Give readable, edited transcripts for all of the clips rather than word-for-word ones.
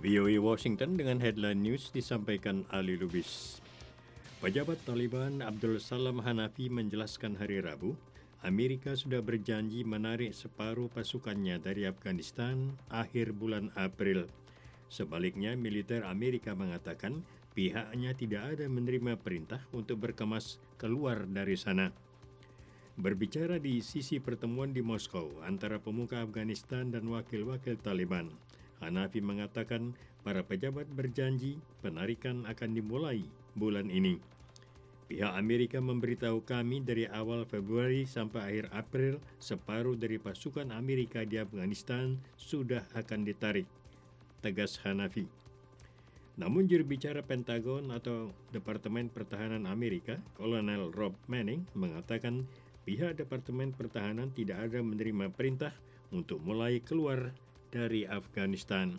VOA Washington dengan headline news disampaikan Ali Lubis. Pejabat Taliban Abdul Salam Hanafi menjelaskan hari Rabu, Amerika sudah berjanji menarik separuh pasukannya dari Afghanistan akhir bulan April. Sebaliknya, militer Amerika mengatakan pihaknya tidak ada menerima perintah untuk berkemas keluar dari sana. Berbicara di sisi pertemuan di Moskow antara pemuka Afghanistan dan wakil-wakil Taliban, Hanafi mengatakan para pejabat berjanji penarikan akan dimulai bulan ini. Pihak Amerika memberitahu kami dari awal Februari sampai akhir April, separuh dari pasukan Amerika di Afghanistan sudah akan ditarik, tegas Hanafi. Namun juru bicara Pentagon atau Departemen Pertahanan Amerika, Kolonel Rob Manning, mengatakan pihak Departemen Pertahanan tidak ada menerima perintah untuk mulai keluar dari Afghanistan.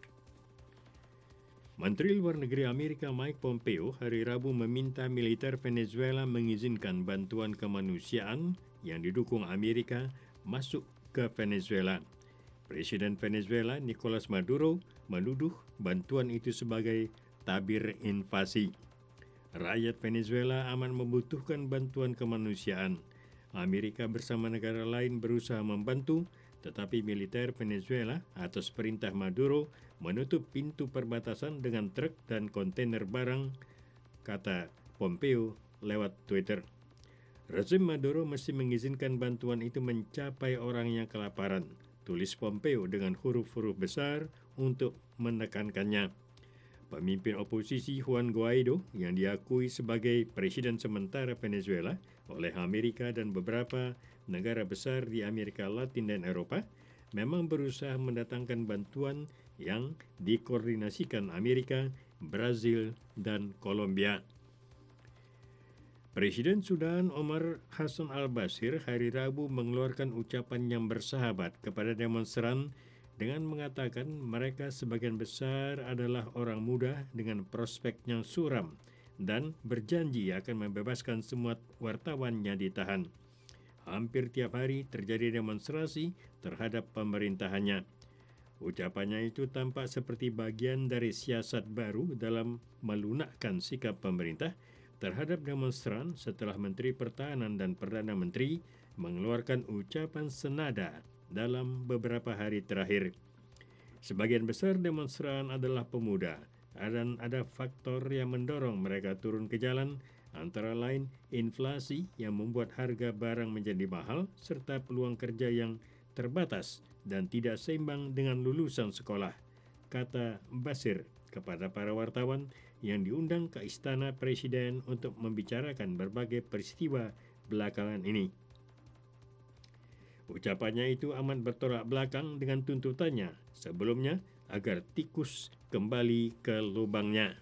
Menteri Luar Negeri Amerika Mike Pompeo hari Rabu meminta militer Venezuela mengizinkan bantuan kemanusiaan yang didukung Amerika masuk ke Venezuela. Presiden Venezuela Nicolas Maduro menuduh bantuan itu sebagai tabir invasi. Rakyat Venezuela amat membutuhkan bantuan kemanusiaan. Amerika bersama negara lain berusaha membantu, tetapi militer Venezuela atas perintah Maduro menutup pintu perbatasan dengan truk dan kontainer barang, kata Pompeo lewat Twitter. Rezim Maduro mesti mengizinkan bantuan itu mencapai orang yang kelaparan, tulis Pompeo dengan huruf-huruf besar untuk menekankannya. Pemimpin oposisi Juan Guaido yang diakui sebagai presiden sementara Venezuela oleh Amerika dan beberapa negara besar di Amerika Latin dan Eropa memang berusaha mendatangkan bantuan yang dikoordinasikan Amerika, Brazil, dan Kolombia. Presiden Sudan Omar Hassan al-Bashir hari Rabu mengeluarkan ucapan yang bersahabat kepada demonstran dengan mengatakan mereka sebagian besar adalah orang muda dengan prospek yang suram dan berjanji akan membebaskan semua wartawan yang ditahan. Hampir tiap hari terjadi demonstrasi terhadap pemerintahannya. Ucapannya itu tampak seperti bagian dari siasat baru dalam melunakkan sikap pemerintah terhadap demonstran setelah Menteri Pertahanan dan Perdana Menteri mengeluarkan ucapan senada dalam beberapa hari terakhir. Sebagian besar demonstran adalah pemuda dan ada faktor yang mendorong mereka turun ke jalan, antara lain inflasi yang membuat harga barang menjadi mahal serta peluang kerja yang terbatas dan tidak seimbang dengan lulusan sekolah, kata Bashir kepada para wartawan yang diundang ke Istana Presiden untuk membicarakan berbagai peristiwa belakangan ini. Ucapannya itu amat bertolak belakang dengan tuntutannya sebelumnya agar tikus kembali ke lubangnya.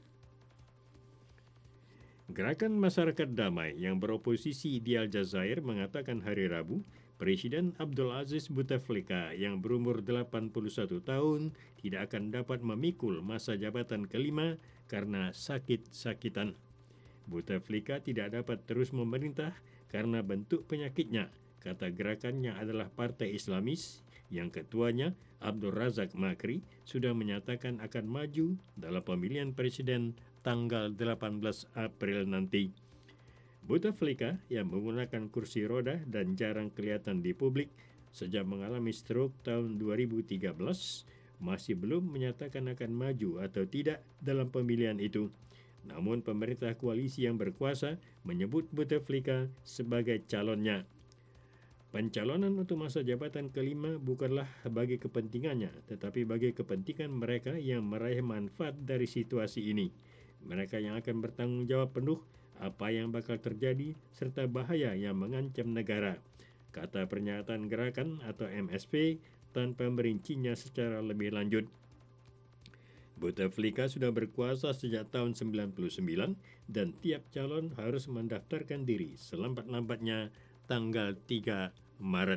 Gerakan Masyarakat Damai yang beroposisi di Aljazair mengatakan hari Rabu, Presiden Abdul Aziz Bouteflika yang berumur 81 tahun tidak akan dapat memikul masa jabatan kelima karena sakit-sakitan. Bouteflika tidak dapat terus memerintah karena bentuk penyakitnya, kata gerakan yang adalah partai Islamis yang ketuanya Abdul Razak Makri sudah menyatakan akan maju dalam pemilihan presiden tanggal 18 April nanti. Bouteflika yang menggunakan kursi roda dan jarang kelihatan di publik sejak mengalami stroke tahun 2013 masih belum menyatakan akan maju atau tidak dalam pemilihan itu. Namun pemerintah koalisi yang berkuasa menyebut Bouteflika sebagai calonnya. Pencalonan untuk masa jabatan kelima bukanlah bagi kepentingannya, tetapi bagi kepentingan mereka yang meraih manfaat dari situasi ini. Mereka yang akan bertanggung jawab penuh apa yang bakal terjadi serta bahaya yang mengancam negara, kata pernyataan gerakan atau MSP tanpa merincinya secara lebih lanjut. Bouteflika sudah berkuasa sejak tahun 1999 dan tiap calon harus mendaftarkan diri selambat-lambatnya tanggal 3 Maret.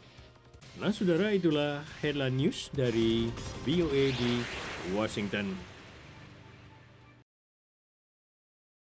Nah, saudara, itulah headline news dari VOA di Washington.